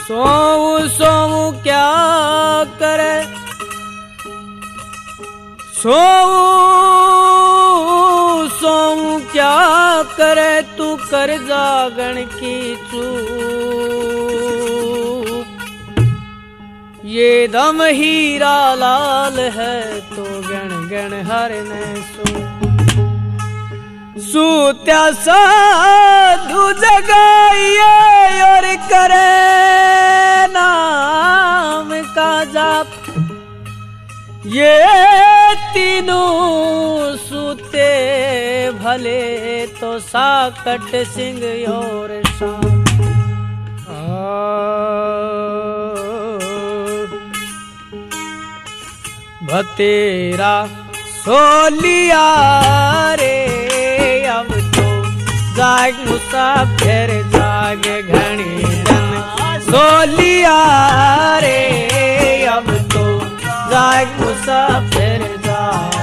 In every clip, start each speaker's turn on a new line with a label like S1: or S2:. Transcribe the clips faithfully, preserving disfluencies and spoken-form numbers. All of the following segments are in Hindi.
S1: सोऊं सोऊं क्या करे, सोऊं सोऊं क्या करे, तू कर जागण की चूप। ये दम हीरा लाल है तो गण गण हर ने सू। सूत्या साधु जगाइए और करे नाम का जाप। ये तीनों सूते भले तो साकट सिंह और शाम। भतेरा सोलिया रे अब तो जाग मुसाफिर जाग घनी जन। सोलिया रे अब तो जाग मुसाफिर जाग।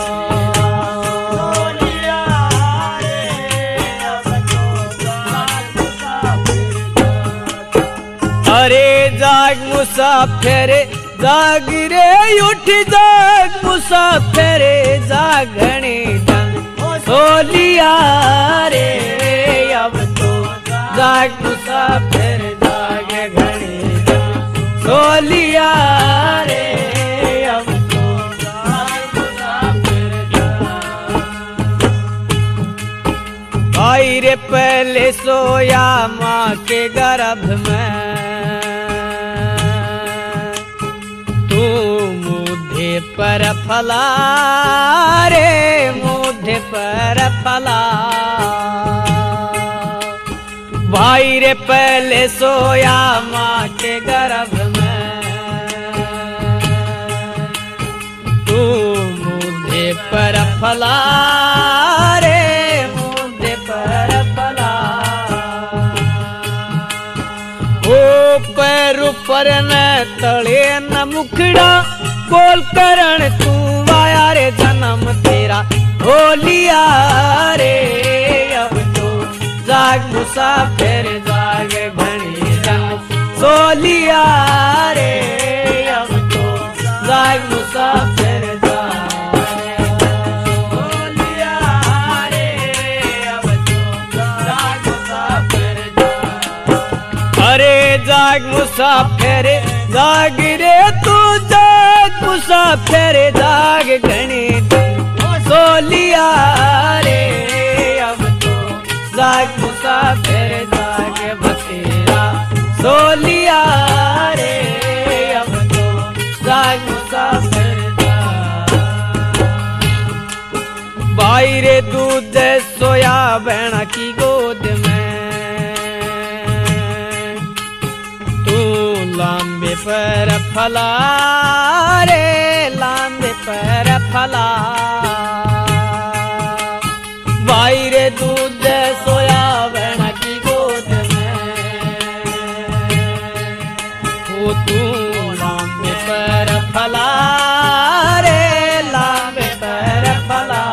S1: अरे जाग मुसाफिर जाग रे उठ जाग मुसाफिर जागने जन। सोलिया रे अब तो जाग मुसाफिर जाग घने जन। सोलिया रे अब तो जाग मुसाफिर जाग। भाई रे पहले सोया माँ के गर्भ में, पर फला रे मुझे पर फला। भाई रे पहले सोया माँ के गर्भ में, तू मुझे पर फला रे मुझे पर फला। ओ पैर पर न तले न मुखड़ा, बोल करण तू आया रे जन्म तेरा होलिया रे अब तो जाग मुसाफिर जाग घनी जन। सोलिया रे अब तो जाग मुसाफिर जाग। सोलिया रे अब तो जाग मुसाफिर जाग। अरे जाग मुसाफिर जाग रे तू जाग मुसाफिर जाग घने जन। सोलिया रे अब तो जाग मुसाफिर जाग भतेरा। सोलिया रे अब तो जाग मुसाफिर जाग। भाई रे दूध सोया बहना की गोद में, लांबे पर फला रे लांबे पर फला। भाई रे दूध सोया बहना की गोद में, वो तू लांबे पर फला रे लांबे पर फला।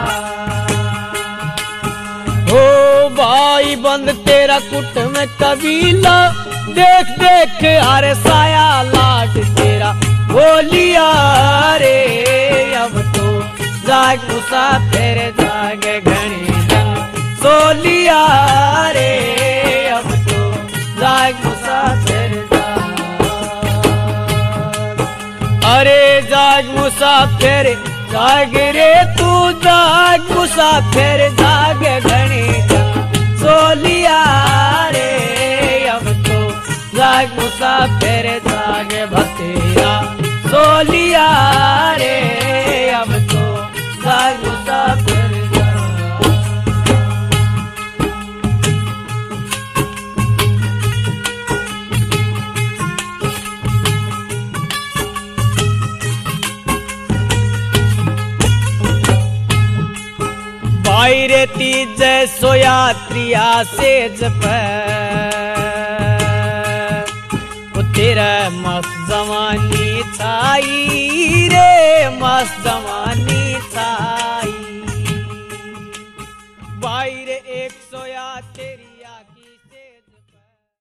S1: हो भाई बंद तेरा कुट में कबीला, देख देख अरे साया लाट तेरा बोलिया रे अब तो जाग मुसाफिर जाग घनी जन। सोलिया रे अब तो जाग मुसाफिर जाग। अरे जाग मुसाफिर जाग रे तू जाग मुसाफिर जाग घनी जन। सोलिया रे अब तो जाग मुसाफिर जाग भतेरा। सोलिया रे अब तो जाग मुसाफिर जाग। भाई रे तीज सोया त्रिया से जप, तेरा मस्त जवानी छाई रे मस्त जवानी छाई।